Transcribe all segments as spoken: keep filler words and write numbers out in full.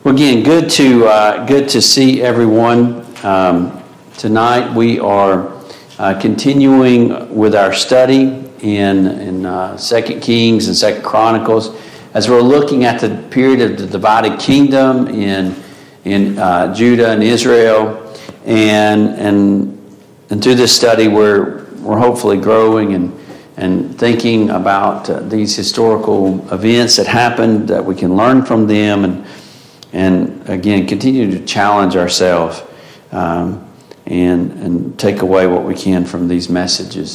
Well, again, good to uh, good to see everyone. Um, tonight we are uh, continuing with our study in in uh, Second Kings and Second Chronicles, as we're looking at the period of the divided kingdom in in uh, Judah and Israel, and and and through this study we're we're hopefully growing and and thinking about uh, these historical events that happened, that we can learn from them, and. And again, continue to challenge ourselves um, and, and take away what we can from these messages.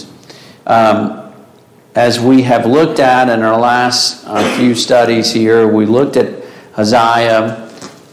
Um, as we have looked at in our last uh, few studies here, we looked at Uzziah,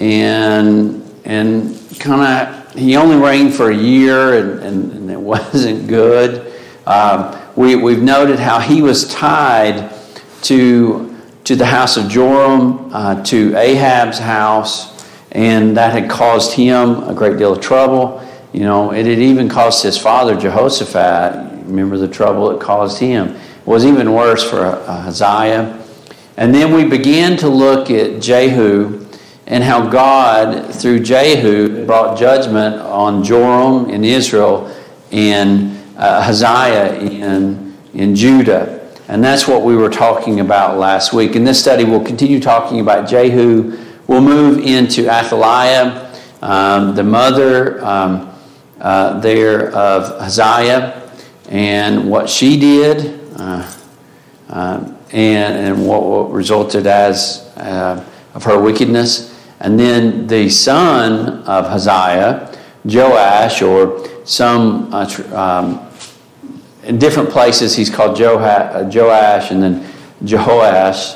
and and kind of he only reigned for a year, and, and, and it wasn't good. Um, we we've noted how he was tied to. to the house of Joram, uh, to Ahab's house, and that had caused him a great deal of trouble. You know, it had even caused his father, Jehoshaphat, remember the trouble it caused him. It was even worse for uh, Uzziah. And then we began to look at Jehu and how God, through Jehu, brought judgment on Joram in Israel and uh, Uzziah in, in Judah. And that's what we were talking about last week. In this study, we'll continue talking about Jehu. We'll move into Athaliah, um, the mother um, uh, there of Uzziah, and what she did, uh, uh, and, and what, what resulted as uh, of her wickedness. And then the son of Uzziah, Joash, or some uh, tr- um, in different places, he's called Joash and then Jehoash.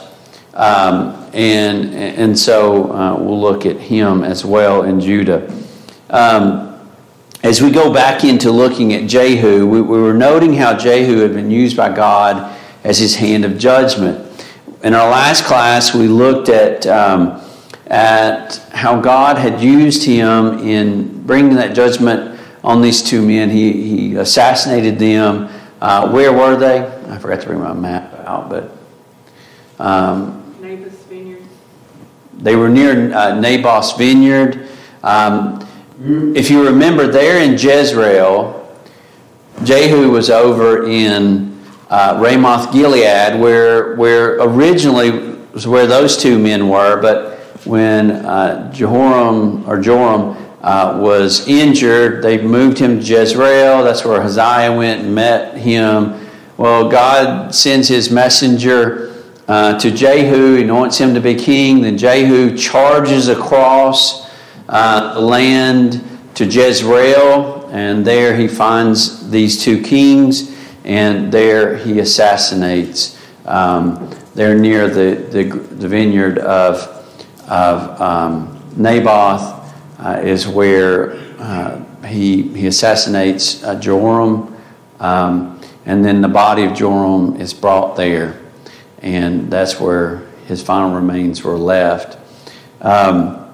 Um, and, and so uh, we'll look at him as well in Judah. Um, as we go back into looking at Jehu, we, we were noting how Jehu had been used by God as his hand of judgment. In our last class, we looked at, um, at how God had used him in bringing that judgment on these two men. He, he assassinated them. Uh, where were they? I forgot to bring my map out, but um, Naboth's vineyard. They were near uh, Naboth's vineyard. Um, if you remember, there in Jezreel, Jehu was over in uh, Ramoth Gilead, where where originally was where those two men were, but when uh, Jehoram or Joram Uh, was injured, they moved him to Jezreel. That's where Uzziah went and met him. Well, God sends his messenger uh, to Jehu, anoints him to be king. Then Jehu charges across uh, the land to Jezreel, and there he finds these two kings, and there he assassinates. Um, they're near the, the, the vineyard of, of um, Naboth. Uh, is where uh, he he assassinates uh, Joram, um, and then the body of Joram is brought there, and that's where his final remains were left. Um,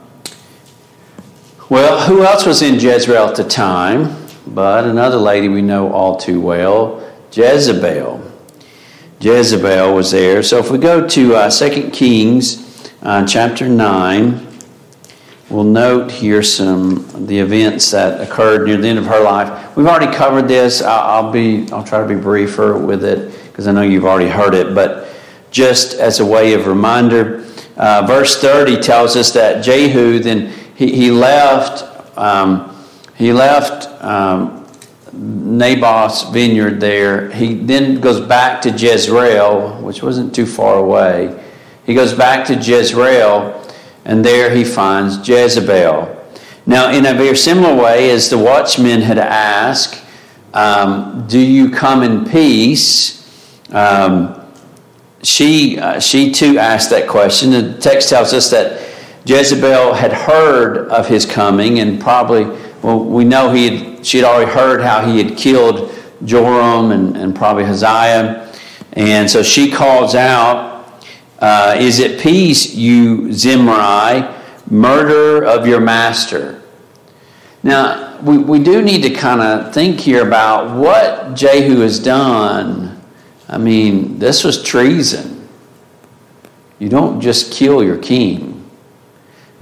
well, who else was in Jezreel at the time? But another lady we know all too well, Jezebel. Jezebel was there. So if we go to uh, Second Kings uh, chapter nine. We'll note here some of the events that occurred near the end of her life. We've already covered this. I'll, I'll be I'll try to be briefer with it because I know you've already heard it. But just as a way of reminder, uh, verse thirty tells us that Jehu then he he left um, he left um, Naboth's vineyard there. He then goes back to Jezreel, which wasn't too far away. He goes back to Jezreel. And there he finds Jezebel. Now, in a very similar way, as the watchmen had asked, um, do you come in peace? Um, she, uh, she too asked that question. The text tells us that Jezebel had heard of his coming, and probably, well, we know he had, she had already heard how he had killed Joram and, and probably Uzziah. And so she calls out, Uh, is it peace, you Zimri, murderer of your master? Now, we, we do need to kind of think here about what Jehu has done. I mean, this was treason. You don't just kill your king.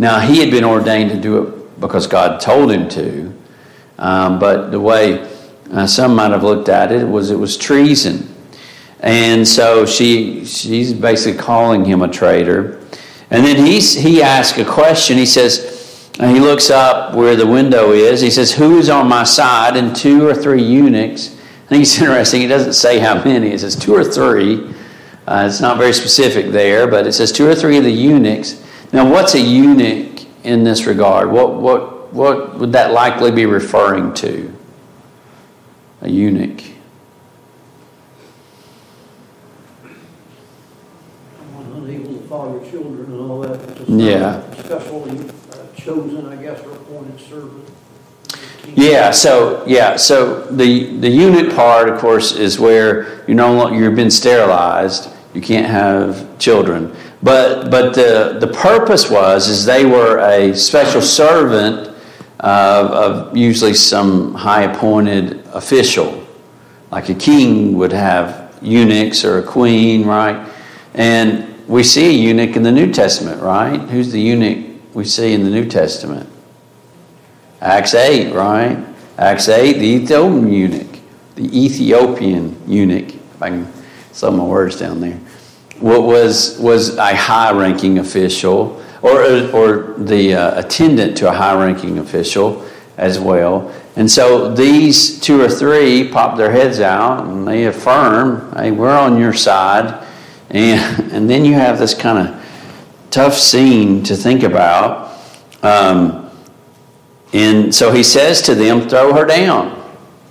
Now, he had been ordained to do it because God told him to, um, but the way uh, some might have looked at it was it was treason. And so she she's basically calling him a traitor. And then he's, he asks a question. He says, he looks up where the window is. He says, who is on my side? And two or three eunuchs. I think it's interesting. He doesn't say how many. It says two or three. Uh, it's not very specific there, but it says two or three of the eunuchs. Now, what's a eunuch in this regard? What what what would that likely be referring to? A eunuch. Someone unable to father children and all that. It's a Yeah. specially uh, chosen, I guess, or appointed servant. Yeah, so yeah, so the the eunuch part, of course, is where you no longer you've been sterilized. You can't have children. But but the the purpose was is they were a special servant of, of usually some high appointed official, like a king would have eunuchs or a queen, right? And we see a eunuch in the New Testament, right? Who's the eunuch we see in the New Testament? Acts eight, right? Acts eight, the Ethiopian eunuch, the Ethiopian eunuch. If I can slow my words down there. What was was a high-ranking official, or or the uh, attendant to a high-ranking official as well. And so these two or three pop their heads out and they affirm, "Hey, we're on your side." And and then you have this kind of tough scene to think about. Um, and so he says to them, "Throw her down."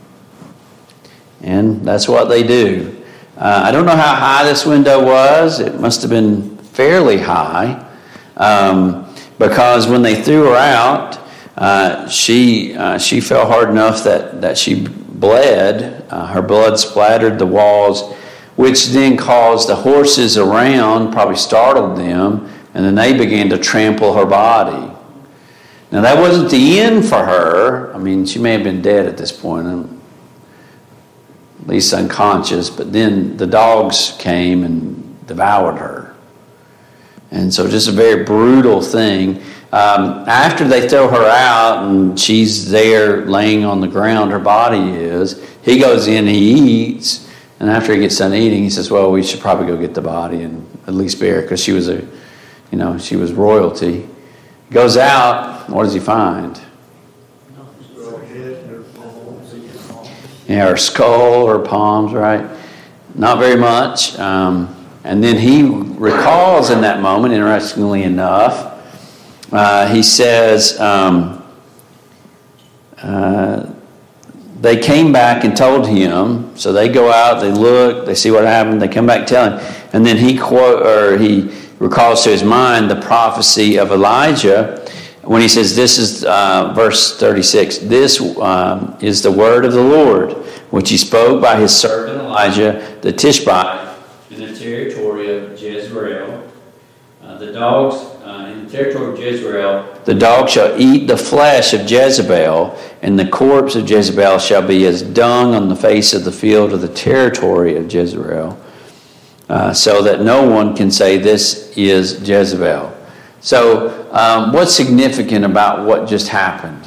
And that's what they do. Uh, I don't know how high this window was. It must have been fairly high, um, because when they threw her out, uh, she uh, she fell hard enough that, that she bled. Uh, her blood splattered the walls, which then caused the horses around, probably startled them, and then they began to trample her body. Now, that wasn't the end for her. I mean, she may have been dead at this point, at least unconscious, but then the dogs came and devoured her. And so just a very brutal thing. Um, after they throw her out and she's there laying on the ground, her body is, he goes in, he eats, and after he gets done eating, he says, well, we should probably go get the body and at least bury her, because she was a, you know, she was royalty. He goes out, what does he find? Yeah, her skull, her palms, right? Not very much. Um, and then he recalls in that moment, interestingly enough, uh, he says, um, uh, they came back and told him. So they go out, they look, they see what happened, they come back telling him. And then he quote or he recalls to his mind the prophecy of Elijah when he says, this is uh, verse thirty-six, this um, is the word of the Lord, which he spoke by his servant Elijah the Tishbite in the territory of Jezreel. Uh, the dogs, uh, in the territory of Jezreel, the dogs shall eat the flesh of Jezebel, and the corpse of Jezebel shall be as dung on the face of the field of the territory of Jezreel, uh, so that no one can say, this is Jezebel. So, um, what's significant about what just happened?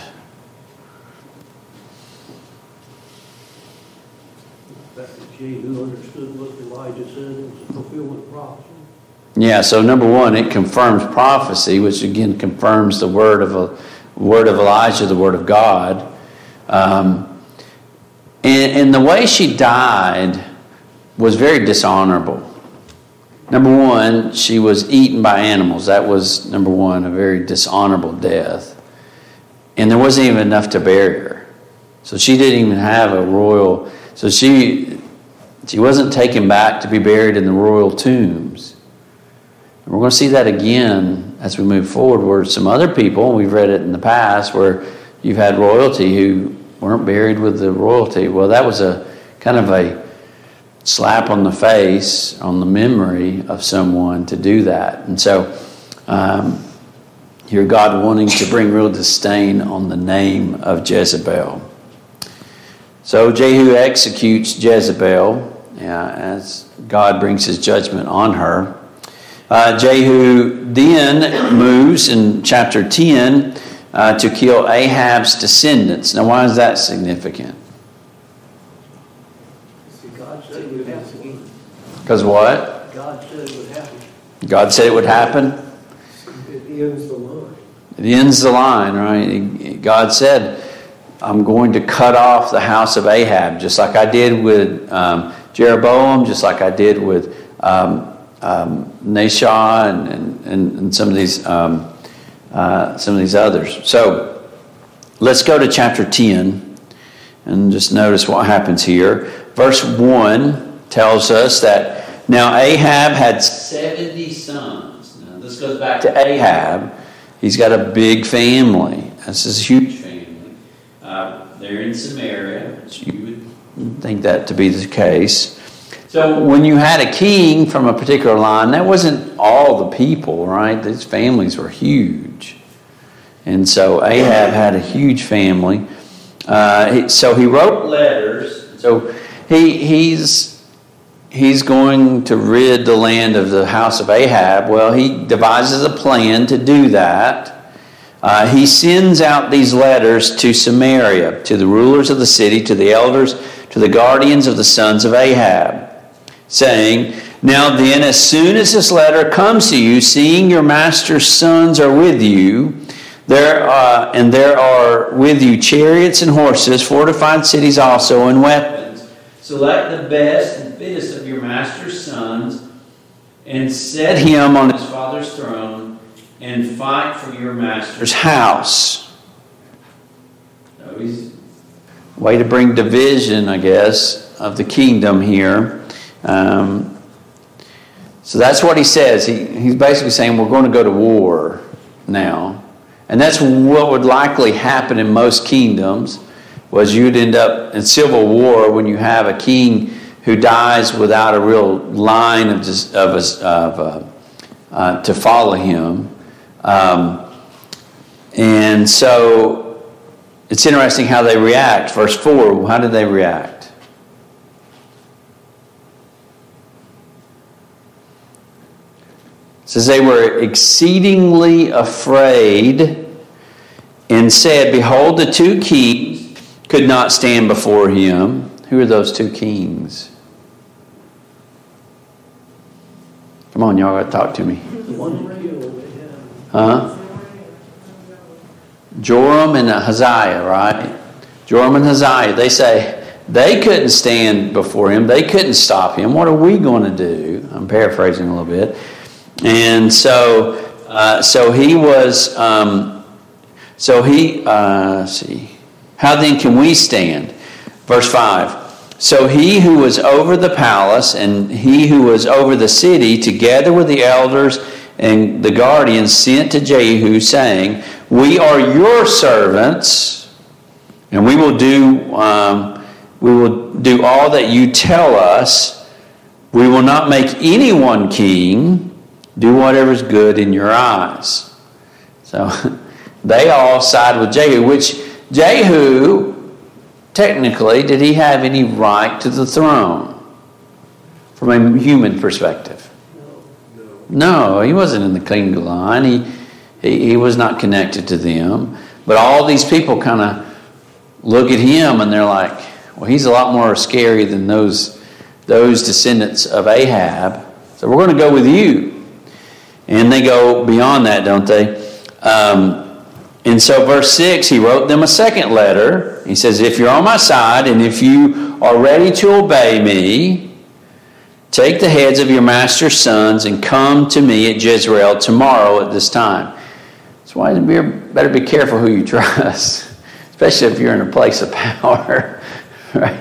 The fact that Jehu understood what Elijah said, it was a fulfillment of prophecy. Yeah, so number one, it confirms prophecy, which again confirms the word of a word of Elijah, the word of God. Um, and, and the way she died was very dishonorable. Number one, she was eaten by animals. That was, number one, a very dishonorable death. And there wasn't even enough to bury her. So she didn't even have a royal... So she she wasn't taken back to be buried in the royal tombs. And we're going to see that again as we move forward, where some other people, we've read it in the past, where you've had royalty who weren't buried with the royalty. Well, that was a kind of a slap on the face, on the memory of someone to do that. And so um, here God wanting to bring real disdain on the name of Jezebel. So Jehu executes Jezebel uh, as God brings his judgment on her. Uh, Jehu then moves in chapter ten uh, to kill Ahab's descendants. Now, why is that significant? God said it would happen. Because what? God said it would happen. God said it would happen. It ends the line. It ends the line, right? God said, I'm going to cut off the house of Ahab, just like I did with um, Jeroboam, just like I did with um, um, Nashah and, and, and some of these um, uh, some of these others. So let's go to chapter ten and just notice what happens here. Verse one tells us that now Ahab had seventy sons. Now this goes back to Ahab. He's got a big family. This is a huge family. Uh, they're in Samaria. So you would think that to be the case. So when you had a king from a particular line, that wasn't all the people, right? These families were huge. And so Ahab had a huge family. Uh, so he wrote letters. So he he's he's going to rid the land of the house of Ahab. Well, he devises a plan to do that. Uh, he sends out these letters to Samaria, to the rulers of the city, to the elders, to the guardians of the sons of Ahab, saying, now then, as soon as this letter comes to you, seeing your master's sons are with you, there uh, and there are with you chariots and horses, fortified cities also, and weapons. Select the best and fittest of your master's sons, and set him on his father's throne, and fight for your master's house. So he's way to bring division, I guess, of the kingdom here. Um, so that's what he says. He, he's basically saying we're going to go to war now. And that's what would likely happen in most kingdoms, was you'd end up in civil war when you have a king who dies without a real line of, just, of, of uh, uh, to follow him. Um, and so it's interesting how they react. Verse four, how did they react? It says they were exceedingly afraid and said, behold, the two kings could not stand before him. Who are those two kings? Come on, y'all got to talk to me. The one that killed Ahab. Huh? Joram and Hazael, right? Joram and Hazael. They say they couldn't stand before him. They couldn't stop him. What are we going to do? I'm paraphrasing a little bit. And so, uh, so he was. Um, so he. Uh, let's see. How then can we stand? Verse five. So he who was over the palace and he who was over the city, together with the elders and the guardians, sent to Jehu, saying, we are your servants, and we will do um, we will do all that you tell us. We will not make anyone king. Do whatever is good in your eyes. So they all side with Jehu, which Jehu, technically, did he have any right to the throne from a human perspective? No. No, he wasn't in the kingly line. He, he, he was not connected to them. But all these people kind of look at him and they're like, well, he's a lot more scary than those, those descendants of Ahab. So we're going to go with you. And they go beyond that, don't they? Um, and so verse six, he wrote them a second letter. He says, if you're on my side and if you are ready to obey me, take the heads of your master's sons and come to me at Jezreel tomorrow at this time. That's why you better be careful who you trust, especially if you're in a place of power. Right?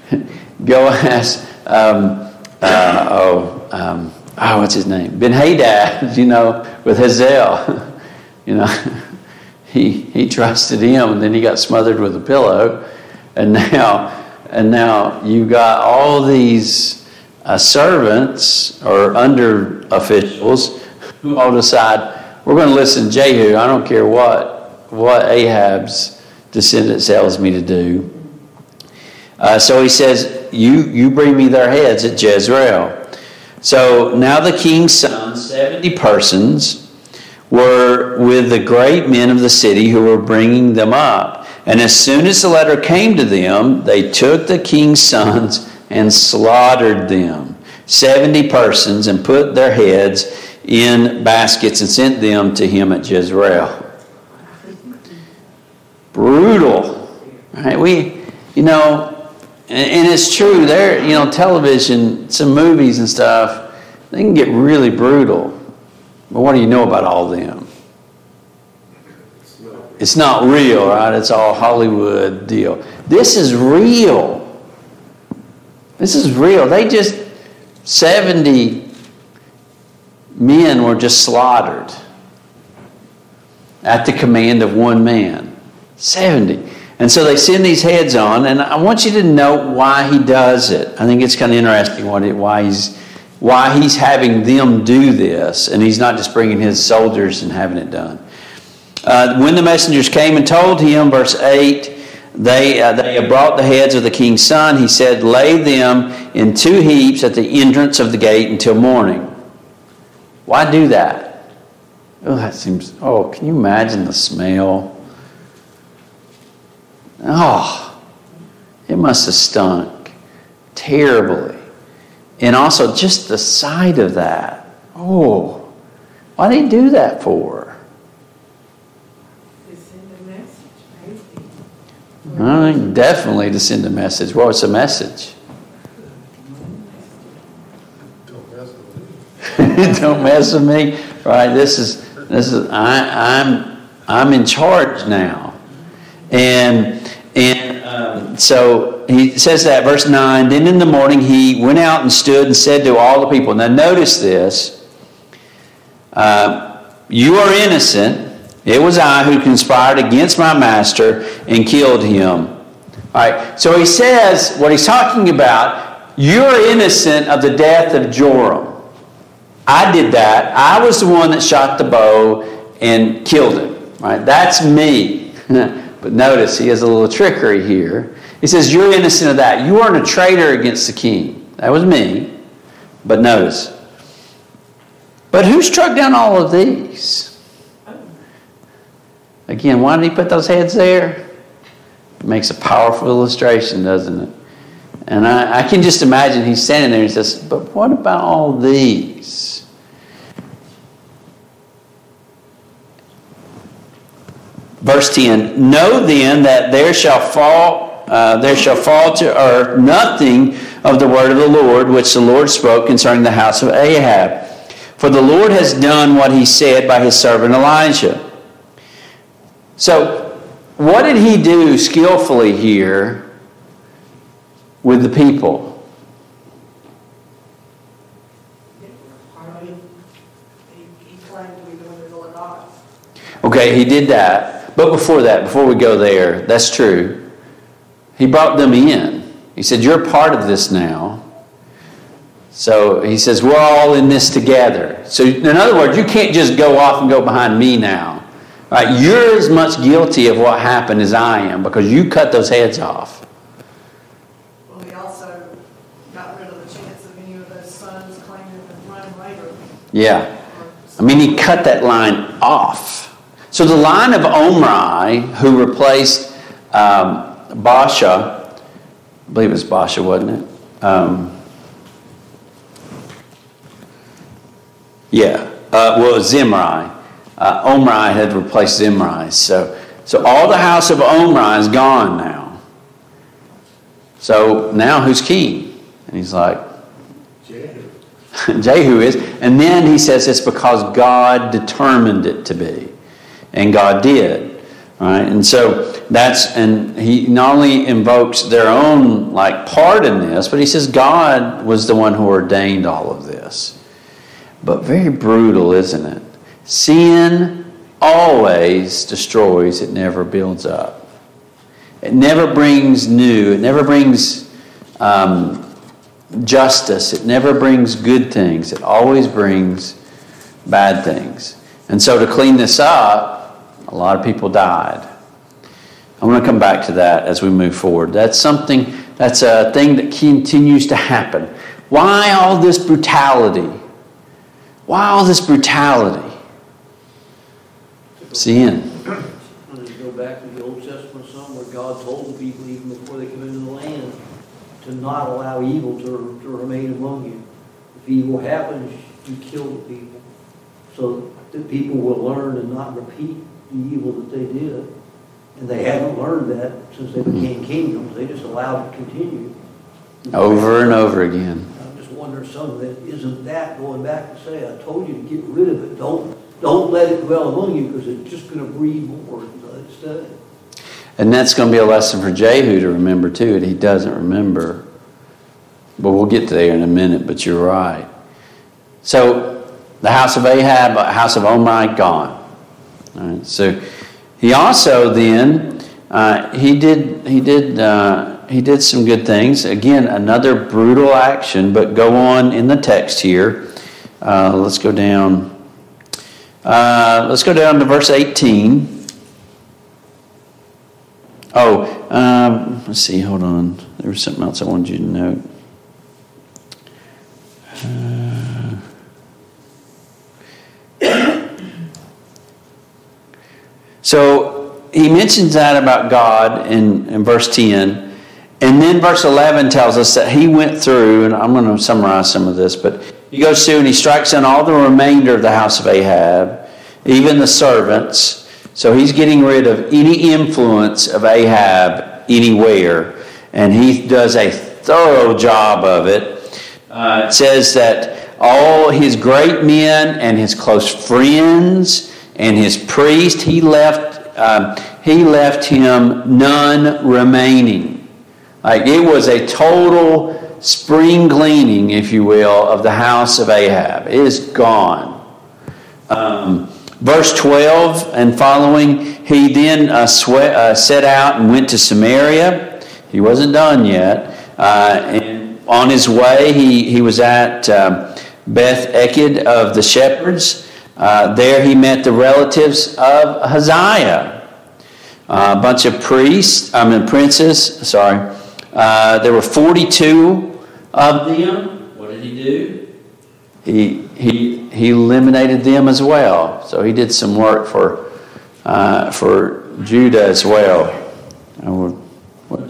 Go ask, um, uh, oh, um, oh, what's his name? Ben-Hadad, you know, with Hazael. You know, he he trusted him, and then he got smothered with a pillow, and now and now you got all these uh, servants or under officials who all decide we're going to listen to Jehu. I don't care what what Ahab's descendant tells me to do. Uh, so he says, "You you bring me their heads at Jezreel." So now the king's sons, seventy persons, were with the great men of the city who were bringing them up. And as soon as the letter came to them, they took the king's sons and slaughtered them, seventy persons, and put their heads in baskets and sent them to him at Jezreel. Brutal, right? We, you know, and, and it's true. There, you know, television, some movies and stuff, they can get really brutal. But what do you know about all of them? It's not real, right? It's all Hollywood deal. This is real. This is real. They just seventy men were just slaughtered at the command of one man. seventy. And so they send these heads on, and I want you to know why he does it. I think it's kind of interesting what it, why he's why he's having them do this, and he's not just bringing his soldiers and having it done. Uh, when the messengers came and told him, verse eight, they uh, they had brought the heads of the king's son. He said, lay them in two heaps at the entrance of the gate until morning. Why do that? Oh, that seems, oh, can you imagine the smell? Oh, it must have stunk terribly. And also just the sight of that. Oh, why did he do that for? To send a message, maybe. I think definitely to send a message. What's the message? Don't mess with me. Right? This is this is I, I'm I'm in charge now, and and um, so he says that verse nine. Then in the morning he went out and stood and said to all the people. Now notice this. Uh, you are innocent. It was I who conspired against my master and killed him. All right. So he says what he's talking about. You're innocent of the death of Joram. I did that. I was the one that shot the bow and killed him. Right? That's me. But notice he has a little trickery here. He says, you're innocent of that. You weren't a traitor against the king. That was me. But notice. But who struck down all of these? Again, why did he put those heads there? It makes a powerful illustration, doesn't it? And I, I can just imagine he's standing there and he says, but what about all these? Verse ten, know then that there shall fall, uh, there shall fall to earth nothing of the word of the Lord, which the Lord spoke concerning the house of Ahab. For the Lord has done what he said by his servant Elijah. So, what did he do skillfully here with the people? He claimed to be doing the will of God. Okay, he did that. But before that, before we go there, that's true. He brought them in. He said, you're part of this now. So he says, we're all in this together. So in other words, you can't just go off and go behind me now. Right? You're as much guilty of what happened as I am because you cut those heads off. Well, he also got rid of the chance of any of those sons claiming to run later. Yeah. I mean, he cut that line off. So the line of Omri, who replaced um, Baasha, I believe it was Baasha, wasn't it? Um, yeah. Uh, well, it was Zimri. Uh, Omri had replaced Zimri. So, so all the house of Omri is gone now. So now who's king? And he's like, Jehu. Jehu is. And then he says it's because God determined it to be. And God did. Right? And so that's, and he not only invokes their own like part in this, but he says God was the one who ordained all of this. But very brutal, isn't it? Sin always destroys, it never builds up. It never brings new, it never brings um, justice, it never brings good things, it always brings bad things. And so to clean this up, a lot of people died. I'm going to come back to that as we move forward. That's something, that's a thing that continues to happen. Why all this brutality? Why all this brutality? Sin. And you go back to the Old Testament some where God told the people even before they come into the land to not allow evil to, to remain among you. If evil happens, you kill the people so that people will learn and not repeat the evil that they did. And they haven't learned that since they became kingdoms. They just allowed it to continue. Over and over again. I'm just wondering some of it, isn't that going back to say, I told you to get rid of it. Don't don't let it dwell among you because it's just going to breed more instead. And that's going to be a lesson for Jehu to remember too. He doesn't remember. But we'll get there in a minute, but you're right. So the house of Ahab, house of Omri, gone. All right, so he also then, uh, he did, he did, uh, he did some good things. Again, another brutal action, but go on in the text here. Uh, let's go down. Uh, let's go down to verse eighteen. Oh, um, let's see. Hold on. There was something else I wanted you to note. Uh, so he mentions that about God in, in verse ten. And then verse eleven tells us that he went through, and I'm going to summarize some of this, but he goes through and he strikes down all the remainder of the house of Ahab, even the servants. So he's getting rid of any influence of Ahab anywhere. And he does a thorough job of it. Uh, it says that all his great men and his close friends and his priest, he left, um, he left him none remaining. Like it was a total spring cleaning, if you will, of the house of Ahab. It is gone. Um, verse twelve and following, he then uh, sweat, uh, set out and went to Samaria. He wasn't done yet. Uh, and on his way, he, he was at um, Beth Eked of the shepherds. Uh, there he met the relatives of Hazael. Uh, a bunch of priests, I mean princes, sorry. Uh, there were forty-two of them. What did he do? He he he eliminated them as well. So he did some work for uh, for Judah as well. Oh, what?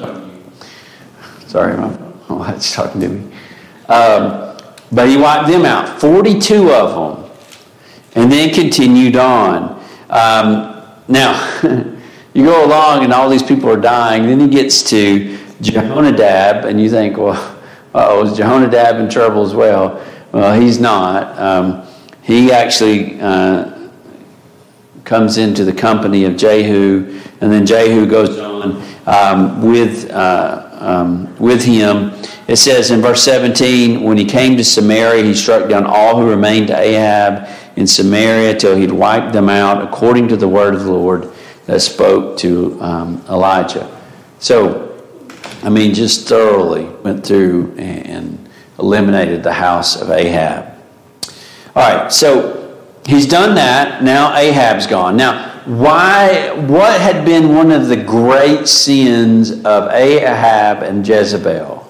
Sorry, my wife's talking to me. Um, but he wiped them out. Forty-two of them, and then continued on. Um, now you go along, and all these people are dying. Then he gets to Jehonadab, and you think, well, uh-oh, is Jehonadab in trouble as well? Well, he's not. Um, he actually uh, comes into the company of Jehu, and then Jehu goes on um, with uh, um, with him. It says in verse seventeen, when he came to Samaria, he struck down all who remained to Ahab in Samaria till he'd wiped them out, according to the word of the Lord that spoke to um, Elijah. So, I mean, just thoroughly went through and eliminated the house of Ahab. All right, so he's done that. Now Ahab's gone. Now, why? What had been one of the great sins of Ahab and Jezebel?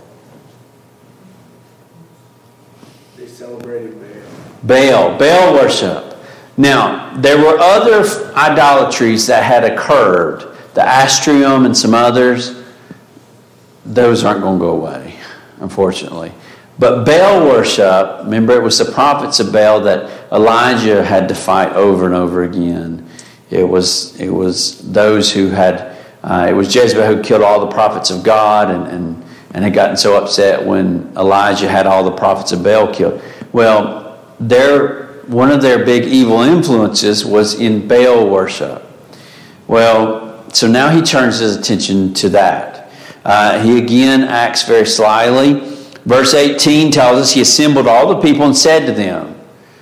They celebrated Baal. Baal, Baal worship. Now, there were other idolatries that had occurred. The Astrium and some others. Those aren't going to go away, unfortunately. But Baal worship, remember it was the prophets of Baal that Elijah had to fight over and over again. It was it was those who had, uh, it was Jezebel who killed all the prophets of God and, and, and had gotten so upset when Elijah had all the prophets of Baal killed. Well, their, one of their big evil influences was in Baal worship. Well, so now he turns his attention to that. Uh, he again acts very slyly. Verse eighteen tells us he assembled all the people and said to them,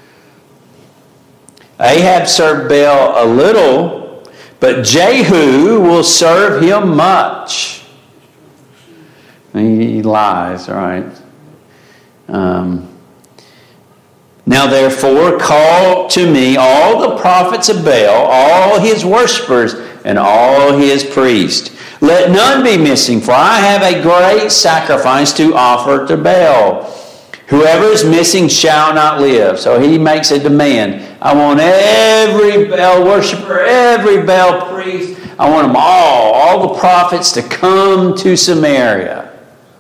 Ahab served Baal a little, but Jehu will serve him much. He lies, right? Um, now therefore call to me all the prophets of Baal, all his worshipers, and all his priests. Let none be missing, for I have a great sacrifice to offer to Baal. Whoever is missing shall not live. So he makes a demand. I want every Baal worshiper, every Baal priest, I want them all, all the prophets to come to Samaria.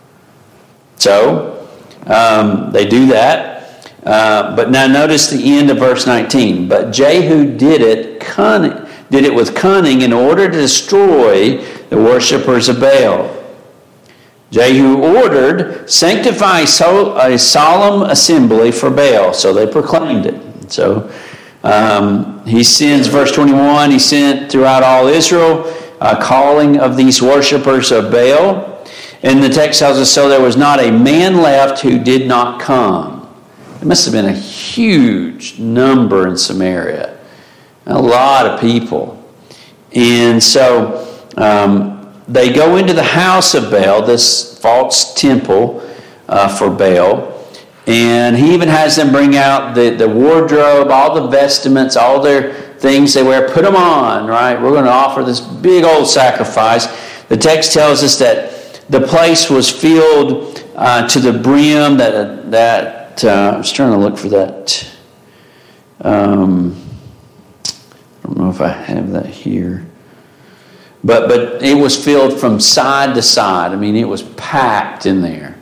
So, um, they do that. Uh, but now notice the end of verse nineteen. But Jehu did it cunning, did it with cunning in order to destroy the worshippers of Baal. Jehu ordered, sanctify a solemn assembly for Baal. So they proclaimed it. So um, he sends, verse twenty-one, he sent throughout all Israel a calling of these worshippers of Baal. And the text tells us, so there was not a man left who did not come. It must have been a huge number in Samaria. A lot of people. And so um, they go into the house of Baal, this false temple uh, for Baal. And he even has them bring out the, the wardrobe, all the vestments, all their things they wear. Put them on, right? We're going to offer this big old sacrifice. The text tells us that the place was filled uh, to the brim. That, that uh, I was trying to look for that. Um, I don't know if I have that here. But but it was filled from side to side. I mean, it was packed in there.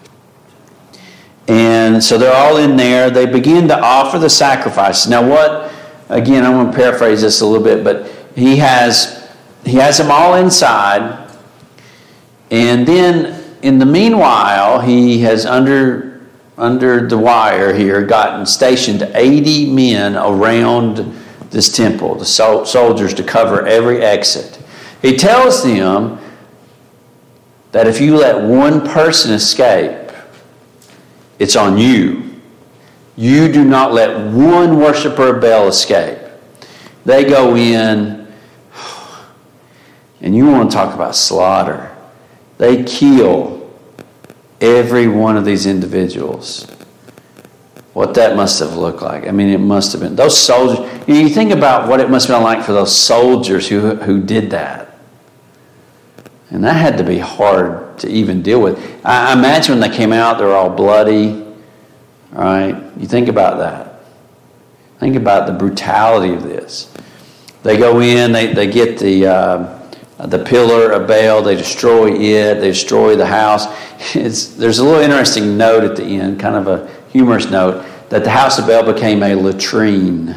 And so they're all in there. They begin to offer the sacrifices. Now what, again, I'm going to paraphrase this a little bit, but he has he has them all inside. And then in the meanwhile, he has under under the wire here gotten stationed eighty men around this temple, the sol- soldiers to cover every exit. He tells them that if you let one person escape, it's on you. You do not let one worshiper of Baal escape. They go in, and you want to talk about slaughter. They kill every one of these individuals. What that must have looked like. I mean, it must have been. Those soldiers, you know, you think about what it must have been like for those soldiers who, who did that. And that had to be hard to even deal with. I imagine when they came out, they were all bloody. Right? You think about that. Think about the brutality of this. They go in, they, they get the uh, the pillar of Baal, they destroy it, they destroy the house. It's, there's a little interesting note at the end, kind of a humorous note, that the house of Baal became a latrine.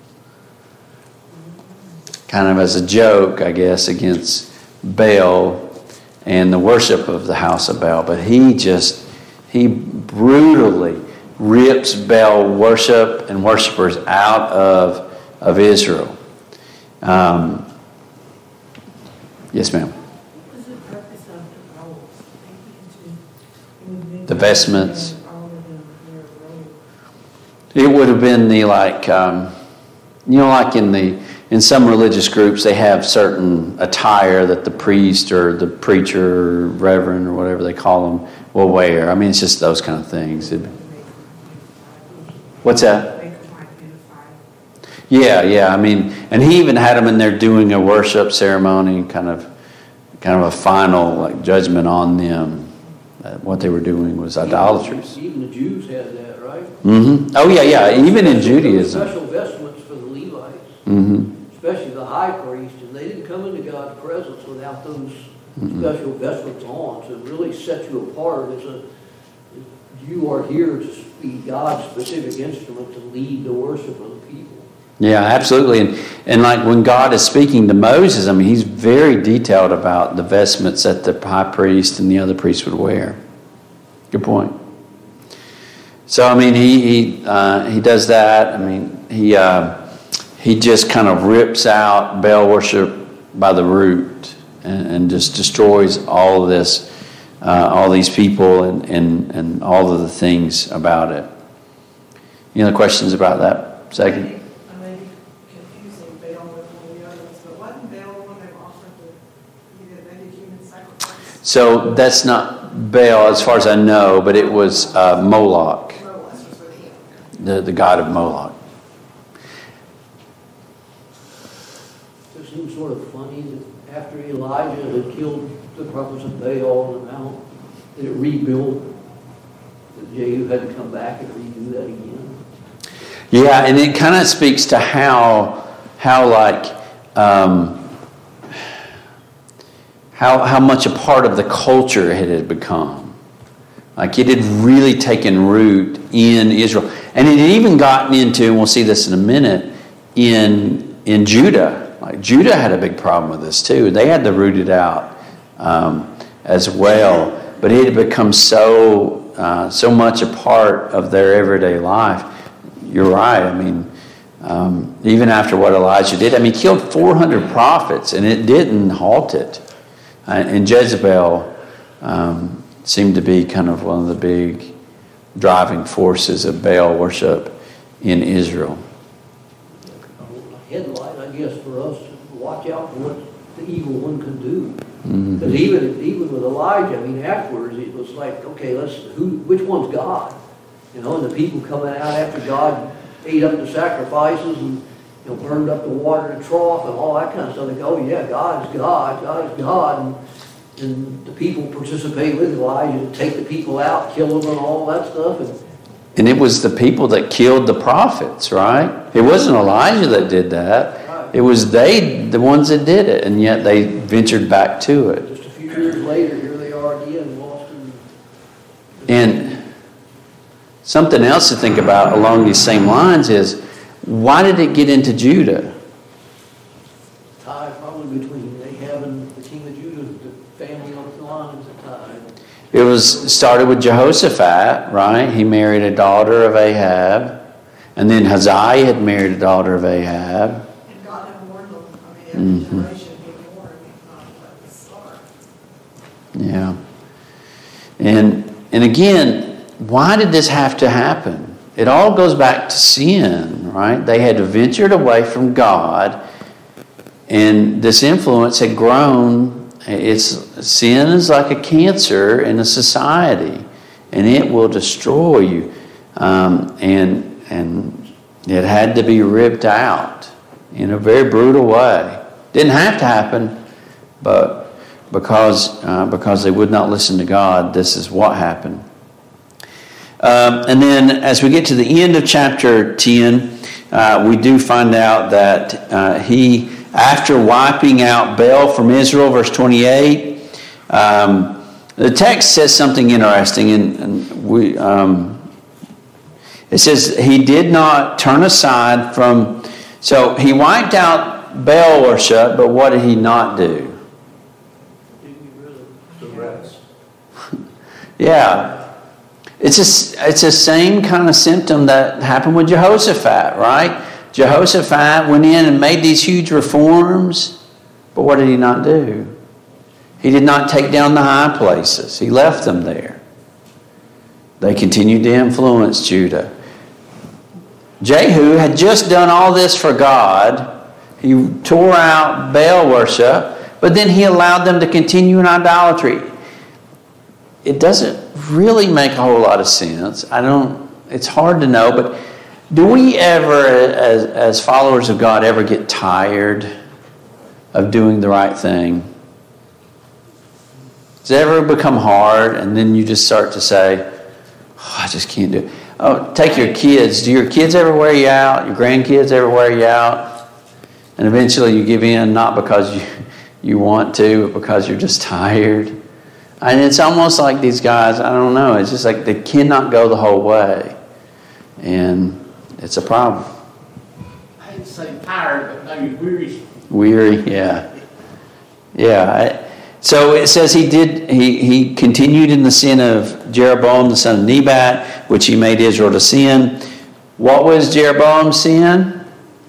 Kind of as a joke, I guess, against Baal and the worship of the house of Baal. But he just, he brutally rips Baal worship and worshipers out of, of Israel. Um, yes, ma'am. What was the purpose of the robes? The vestments. It would have been the like, um, you know, like in the in some religious groups, they have certain attire that the priest or the preacher or reverend or whatever they call them will wear. I mean, it's just those kind of things. It, what's that? Yeah, yeah. I mean, and he even had them in there doing a worship ceremony, kind of, kind of a final like judgment on them. That what they were doing was idolatry. Even the Jews had that, right? Mm-hmm. Oh yeah, yeah. Even in Judaism. Special vestments for the Levites, Mm-hmm. especially the high priest, and they didn't come into God's presence without those Mm-hmm. special vestments on. So it really sets you apart as a you are here to be God's specific instrument to lead the worship of the people. Yeah, absolutely. And, and like when God is speaking to Moses, I mean, he's very detailed about the vestments that the high priest and the other priests would wear. Good point. So, I mean, he he, uh, he does that. I mean, he, uh, he just kind of rips out Baal worship by the root and, and just destroys all of this, uh, all these people and, and, and all of the things about it. Any other questions about that? Second? I may be confusing Baal with one of the others, but wasn't Baal one that offered the, the native human sacrifice? So that's not Baal as far as I know, but it was uh, Moloch, Moloch was for him. the, the god of Moloch. It seems sort of funny that after Elijah had killed the prophets of Baal on the mount, that it rebuilt that Jehu had to come back and redo that again. Yeah, and it kind of speaks to how, how like, um, how how much a part of the culture it had become. Like it had really taken root in Israel, and it had even gotten into, and we'll see this in a minute, in in Judah. Like Judah had a big problem with this too. They had to root it out um, as well, but it had become so uh, so much a part of their everyday life. You're right. I mean, um, even after what Elijah did, I mean, he killed four hundred prophets, and it didn't halt it. Uh, and Jezebel um, seemed to be kind of one of the big driving forces of Baal worship in Israel. A headlight, I guess, for us to watch out for what the evil one can do. Mm-hmm. Because even even with Elijah, I mean, afterwards it was like, okay, let's who which one's God? You know, and the people coming out after God ate up the sacrifices and, you know, burned up the water in the trough and all that kind of stuff. They go, oh yeah, God is God, God is God. And, and the people participate with Elijah to take the people out, kill them and all that stuff. And, And it was the people that killed the prophets, right? It wasn't Elijah that did that. Right. It was they, the ones that did it, and yet they ventured back to it. just a few years later, here they are again, lost in... And something else to think about along these same lines is, why did it get into Judah? Tie probably between Ahab and the king of Judah, the family on the lines of tie. It was started with Jehoshaphat, right? He married a daughter of Ahab. And then Hazael had married a daughter of Ahab. And God had warned them, I mean, every Mhm. generation he warned, not let this start. Yeah. And and again, why did this have to happen? It all goes back to sin, right? They had ventured away from God, and this influence had grown. It's sin is like a cancer in a society, and it will destroy you. Um, and and it had to be ripped out in a very brutal way. Didn't have to happen, but because uh, because they would not listen to God, this is what happened. Um, and then as we get to the end of chapter ten, uh, we do find out that uh, he, after wiping out Baal from Israel, verse twenty-eight, um, the text says something interesting, and, and we um, it says he did not turn aside from. So he wiped out Baal worship, but what did he not do? The rest. Yeah. It's a, it's the same kind of symptom that happened with Jehoshaphat, right? Jehoshaphat went in and made these huge reforms, but what did he not do? He did not take down the high places. He left them there. They continued to influence Judah. Jehu had just done all this for God. He tore out Baal worship, but then he allowed them to continue in idolatry. It doesn't really make a whole lot of sense. I don't, it's hard to know, but do we ever, as, as followers of God, ever get tired of doing the right thing? Does it ever become hard and then you just start to say, oh, I just can't do it? Oh, take your kids. Do your kids ever wear you out? Your grandkids ever wear you out? And eventually you give in, not because you, you want to, but because you're just tired. And it's almost like these guys, I don't know, it's just like they cannot go the whole way. And it's a problem. I hate to say tired, but maybe weary. Weary, yeah. Yeah. I, so it says he did, he, he continued in the sin of Jeroboam, the son of Nebat, which he made Israel to sin. What was Jeroboam's sin?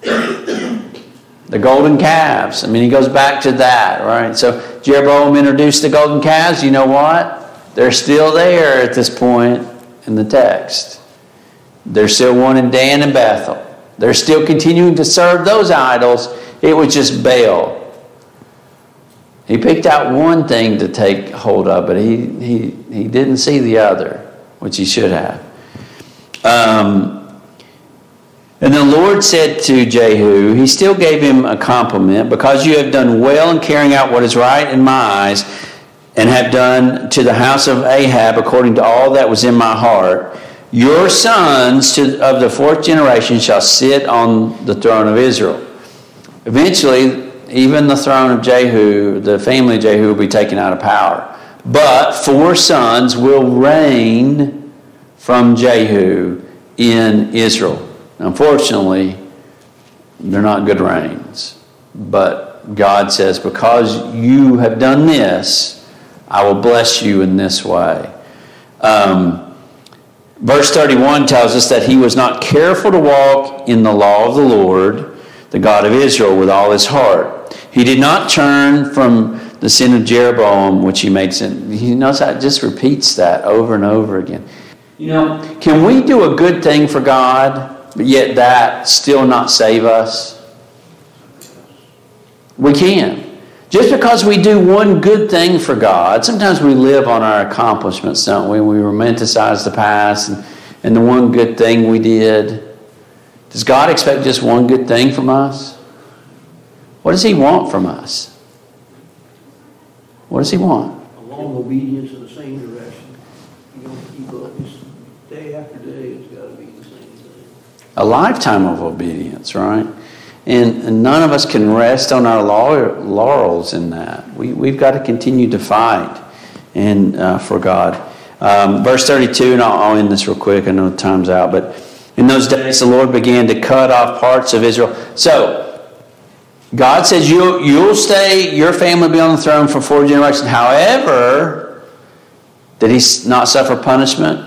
The golden calves. I mean, he goes back to that, right? So Jeroboam introduced the golden calves. You know what? They're still there at this point in the text. There's still one in Dan and Bethel. They're still continuing to serve those idols. It was just Baal. He picked out one thing to take hold of, but he he, he didn't see the other, which he should have. Um... And the Lord said to Jehu, he still gave him a compliment, because you have done well in carrying out what is right in my eyes. and have done to the house of Ahab according to all that was in my heart, your sons to, of the fourth generation shall sit on the throne of Israel. Eventually, even the throne of Jehu, the family of Jehu, will be taken out of power. But four sons will reign from Jehu in Israel. Unfortunately, they're not good reigns. But God says, because you have done this, I will bless you in this way. Um, verse thirty-one tells us that he was not careful to walk in the law of the Lord, the God of Israel, with all his heart. He did not turn from the sin of Jeroboam, which he made sin. You notice how it just repeats that over and over again. You know, can we do a good thing for God, but yet that still not save us? We can. Just because we do one good thing for God, sometimes we live on our accomplishments, don't we? We romanticize the past and, and the one good thing we did. Does God expect just one good thing from us? What does he want from us? What does he want? A long obedience in the same direction. You don't keep up. It's day after day, it's got to be the same thing. A lifetime of obedience, right? And, and none of us can rest on our laurels in that. We, we've got to continue to fight and uh, for God. Um, verse thirty-two, and I'll, I'll end this real quick. I know time's out. But in those days, the Lord began to cut off parts of Israel. So, God says you'll, you'll stay, your family will be on the throne for four generations. However, did he not suffer punishment?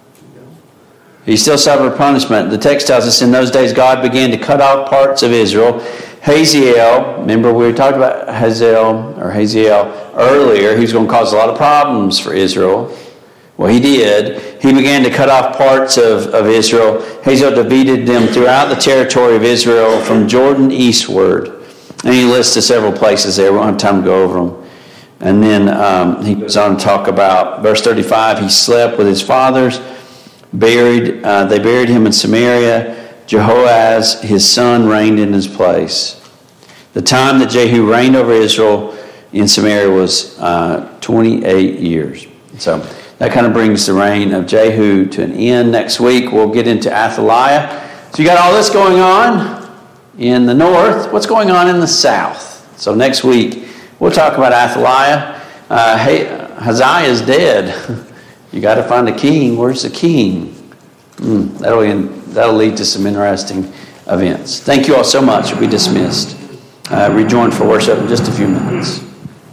He still suffered punishment. The text tells us in those days God began to cut off parts of Israel. Hazael, remember we were talking about Hazael or Hazael earlier. He was going to cause a lot of problems for Israel. Well, he did. He began to cut off parts of, of Israel. Hazael defeated them throughout the territory of Israel from Jordan eastward. And he lists several places there. We don't have time to go over them. And then um, he goes on to talk about, verse thirty-five, he slept with his fathers. Buried, uh, they buried him in Samaria. Jehoaz, his son, reigned in his place. The time that Jehu reigned over Israel in Samaria was uh, twenty-eight years. So that kind of brings the reign of Jehu to an end. Next week we'll get into Athaliah. So you got all this going on in the north. What's going on in the south? So next week we'll talk about Athaliah. Uh, hey, Hazael is dead. You got to find a king. Where's the king? Mm, that'll, end, that'll lead to some interesting events. Thank you all so much. We'll be dismissed. Uh, rejoin for worship in just a few minutes.